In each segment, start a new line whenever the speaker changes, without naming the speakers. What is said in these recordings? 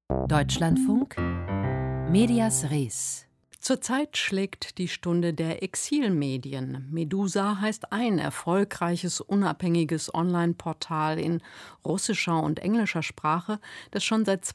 Deutschlandfunk, Medias Res.
Zurzeit schlägt die Stunde der Exilmedien. Medusa heißt ein erfolgreiches, unabhängiges Online-Portal in russischer und englischer Sprache, das schon seit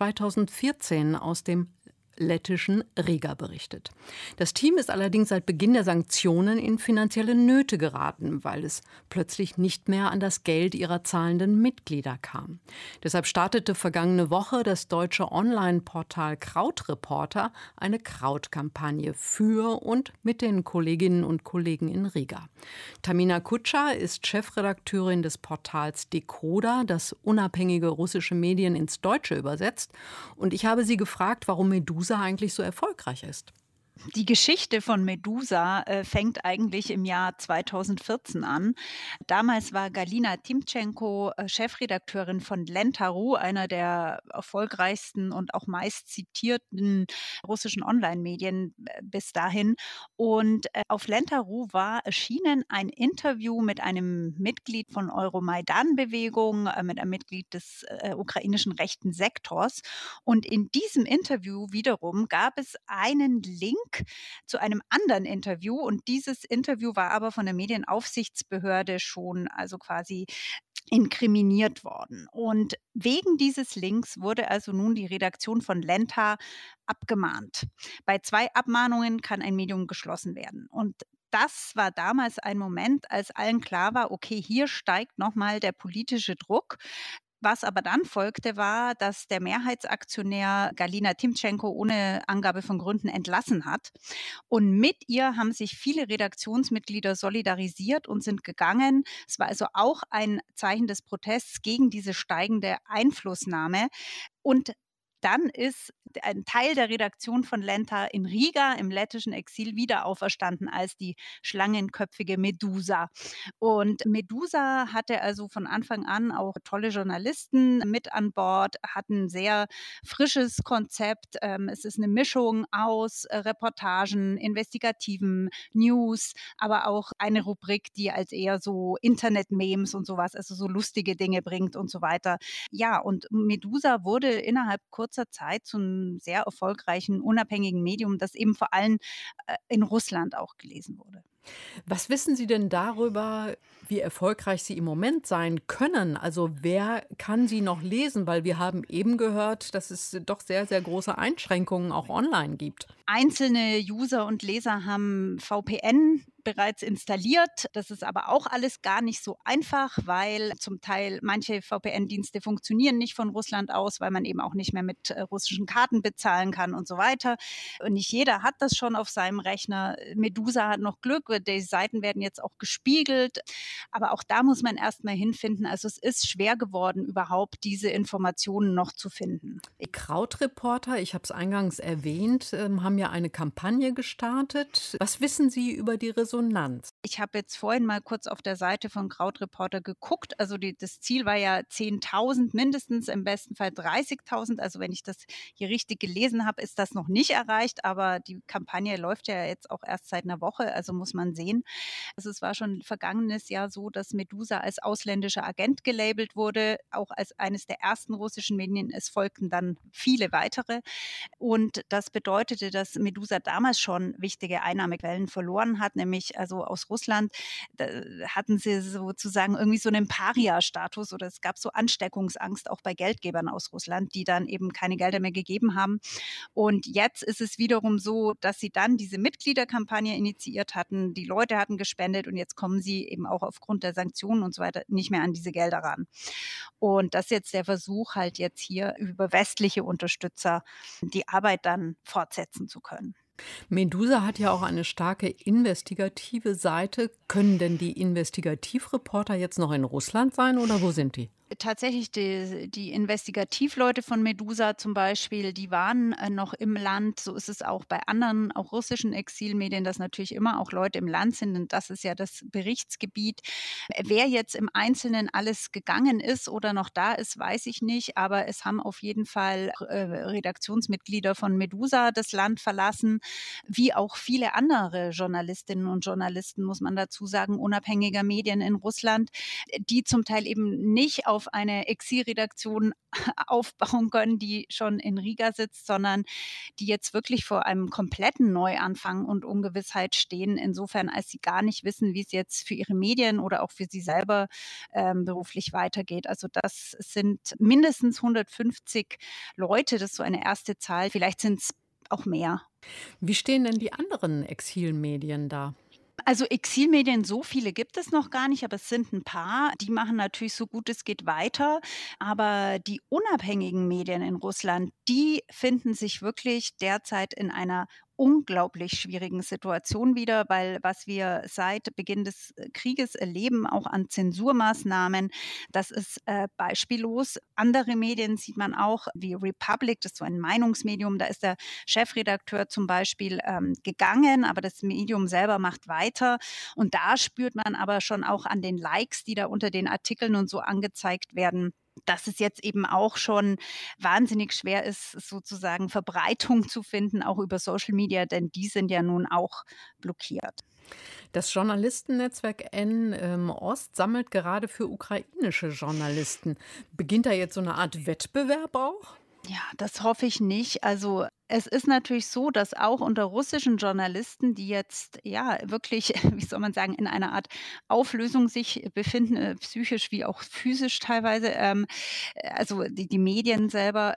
2014 aus dem lettischen Riga berichtet. Das Team ist allerdings seit Beginn der Sanktionen in finanzielle Nöte geraten, weil es plötzlich nicht mehr an das Geld ihrer zahlenden Mitglieder kam. Deshalb startete vergangene Woche das deutsche Online-Portal Krautreporter eine Krautkampagne für und mit den Kolleginnen und Kollegen in Riga. Tamina Kutscher ist Chefredakteurin des Portals Decoder, das unabhängige russische Medien ins Deutsche übersetzt. Und ich habe sie gefragt, warum Medusa eigentlich so erfolgreich ist.
Die Geschichte von Medusa fängt eigentlich im Jahr 2014 an. Damals war Galina Timtschenko Chefredakteurin von Lenta.ru, einer der erfolgreichsten und auch meist zitierten russischen Online-Medien bis dahin. Und auf Lenta.ru war erschienen ein Interview mit einem Mitglied von Euromaidan-Bewegung, mit einem Mitglied des ukrainischen rechten Sektors. Und in diesem Interview wiederum gab es einen Link zu einem anderen Interview, und dieses Interview war aber von der Medienaufsichtsbehörde schon also quasi inkriminiert worden. Und wegen dieses Links wurde also nun die Redaktion von Lenta abgemahnt. Bei 2 Abmahnungen kann ein Medium geschlossen werden. Und das war damals ein Moment, als allen klar war, okay, hier steigt nochmal der politische Druck. Was aber dann folgte, war, dass der Mehrheitsaktionär Galina Timtschenko ohne Angabe von Gründen entlassen hat. Und mit ihr haben sich viele Redaktionsmitglieder solidarisiert und sind gegangen. Es war also auch ein Zeichen des Protests gegen diese steigende Einflussnahme. Und dann ist ein Teil der Redaktion von Lenta in Riga im lettischen Exil wieder auferstanden als die schlangenköpfige Medusa. Und Medusa hatte also von Anfang an auch tolle Journalisten mit an Bord, hat ein sehr frisches Konzept. Es ist eine Mischung aus Reportagen, investigativen News, aber auch eine Rubrik, die als eher so Internet-Memes und sowas, also so lustige Dinge bringt und so weiter. Ja, und Medusa wurde innerhalb kurzer Zeit zu einem sehr erfolgreichen, unabhängigen Medium, das eben vor allem in Russland auch gelesen wurde.
Was wissen Sie denn darüber, wie erfolgreich Sie im Moment sein können? Also wer kann Sie noch lesen? Weil wir haben eben gehört, dass es doch sehr, sehr große Einschränkungen auch online gibt.
Einzelne User und Leser haben VPN bereits installiert. Das ist aber auch alles gar nicht so einfach, weil zum Teil manche VPN-Dienste funktionieren nicht von Russland aus, weil man eben auch nicht mehr mit russischen Karten bezahlen kann und so weiter. Und nicht jeder hat das schon auf seinem Rechner. Medusa hat noch Glück, die Seiten werden jetzt auch gespiegelt. Aber auch da muss man erstmal hinfinden. Also es ist schwer geworden, überhaupt diese Informationen noch zu finden.
Krautreporter, ich habe es eingangs erwähnt, haben ja eine Kampagne gestartet. Was wissen Sie über die Resonanz?
Ich habe jetzt vorhin mal kurz auf der Seite von Krautreporter geguckt. Also das Ziel war ja 10.000 mindestens, im besten Fall 30.000. Also wenn ich das hier richtig gelesen habe, ist das noch nicht erreicht. Aber die Kampagne läuft ja jetzt auch erst seit einer Woche, also muss man sehen. Also es war schon vergangenes Jahr so, dass Medusa als ausländischer Agent gelabelt wurde, auch als eines der ersten russischen Medien. Es folgten dann viele weitere. Und das bedeutete, dass Medusa damals schon wichtige Einnahmequellen verloren hat, nämlich also aus Russland. Da hatten sie sozusagen irgendwie so einen Paria-Status, oder es gab so Ansteckungsangst auch bei Geldgebern aus Russland, die dann eben keine Gelder mehr gegeben haben. Und jetzt ist es wiederum so, dass sie dann diese Mitgliederkampagne initiiert hatten, die Leute hatten gespendet und jetzt kommen sie eben auch aufgrund der Sanktionen und so weiter nicht mehr an diese Gelder ran. Und das ist jetzt der Versuch, halt jetzt hier über westliche Unterstützer die Arbeit dann fortsetzen zu können.
Medusa hat ja auch eine starke investigative Seite. Können denn die Investigativreporter jetzt noch in Russland sein oder wo sind die?
Tatsächlich, die Investigativleute von Medusa zum Beispiel, die waren noch im Land. So ist es auch bei anderen, auch russischen Exilmedien, dass natürlich immer auch Leute im Land sind. Und das ist ja das Berichtsgebiet. Wer jetzt im Einzelnen alles gegangen ist oder noch da ist, weiß ich nicht. Aber es haben auf jeden Fall Redaktionsmitglieder von Medusa das Land verlassen, wie auch viele andere Journalistinnen und Journalisten, muss man dazu sagen, unabhängiger Medien in Russland, die zum Teil eben nicht auf auf eine Exilredaktion aufbauen können, die schon in Riga sitzt, sondern die jetzt wirklich vor einem kompletten Neuanfang und Ungewissheit stehen, insofern, als sie gar nicht wissen, wie es jetzt für ihre Medien oder auch für sie selber beruflich weitergeht. Also das sind mindestens 150 Leute, das ist so eine erste Zahl, vielleicht sind es auch mehr.
Wie stehen denn die anderen Exilmedien da?
Also Exilmedien, so viele gibt es noch gar nicht, aber es sind ein paar. Die machen natürlich so gut es geht weiter. Aber die unabhängigen Medien in Russland, die finden sich wirklich derzeit in einer unglaublich schwierigen Situation wieder, weil was wir seit Beginn des Krieges erleben, auch an Zensurmaßnahmen, das ist, beispiellos. Andere Medien sieht man auch, wie Republic, das ist so ein Meinungsmedium, da ist der Chefredakteur zum Beispiel, gegangen, aber das Medium selber macht weiter. Und da spürt man aber schon auch an den Likes, die da unter den Artikeln und so angezeigt werden, dass es jetzt eben auch schon wahnsinnig schwer ist, sozusagen Verbreitung zu finden, auch über Social Media, denn die sind ja nun auch blockiert.
Das Journalistennetzwerk N Ost sammelt gerade für ukrainische Journalisten. Beginnt da jetzt so eine Art Wettbewerb auch?
Ja, das hoffe ich nicht. Also, es ist natürlich so, dass auch unter russischen Journalisten, die jetzt, ja, wirklich, wie soll man sagen, in einer Art Auflösung sich befinden, psychisch wie auch physisch teilweise, also die Medien selber,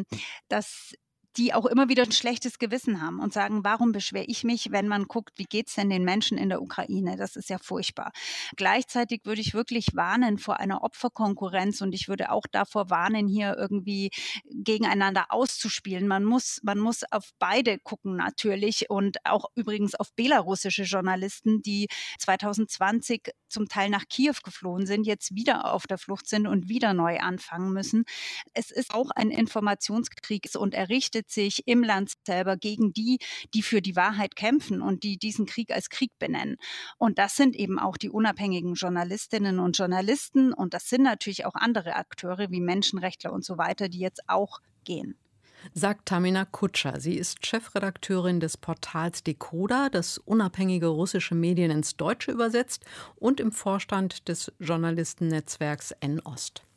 dass die auch immer wieder ein schlechtes Gewissen haben und sagen: „Warum beschwere ich mich, wenn man guckt, wie geht's denn den Menschen in der Ukraine? Das ist ja furchtbar.“ Gleichzeitig würde ich wirklich warnen vor einer Opferkonkurrenz und ich würde auch davor warnen, hier irgendwie gegeneinander auszuspielen. Man muss auf beide gucken natürlich und auch übrigens auf belarussische Journalisten, die 2020 zum Teil nach Kiew geflohen sind, jetzt wieder auf der Flucht sind und wieder neu anfangen müssen. Es ist auch ein Informationskrieg und er richtet sich im Land selber gegen die, die für die Wahrheit kämpfen und die diesen Krieg als Krieg benennen. Und das sind eben auch die unabhängigen Journalistinnen und Journalisten und das sind natürlich auch andere Akteure wie Menschenrechtler und so weiter, die jetzt auch gehen.
Sagt Tamina Kutscher. Sie ist Chefredakteurin des Portals Decoder, das unabhängige russische Medien ins Deutsche übersetzt und im Vorstand des Journalistennetzwerks N Ost.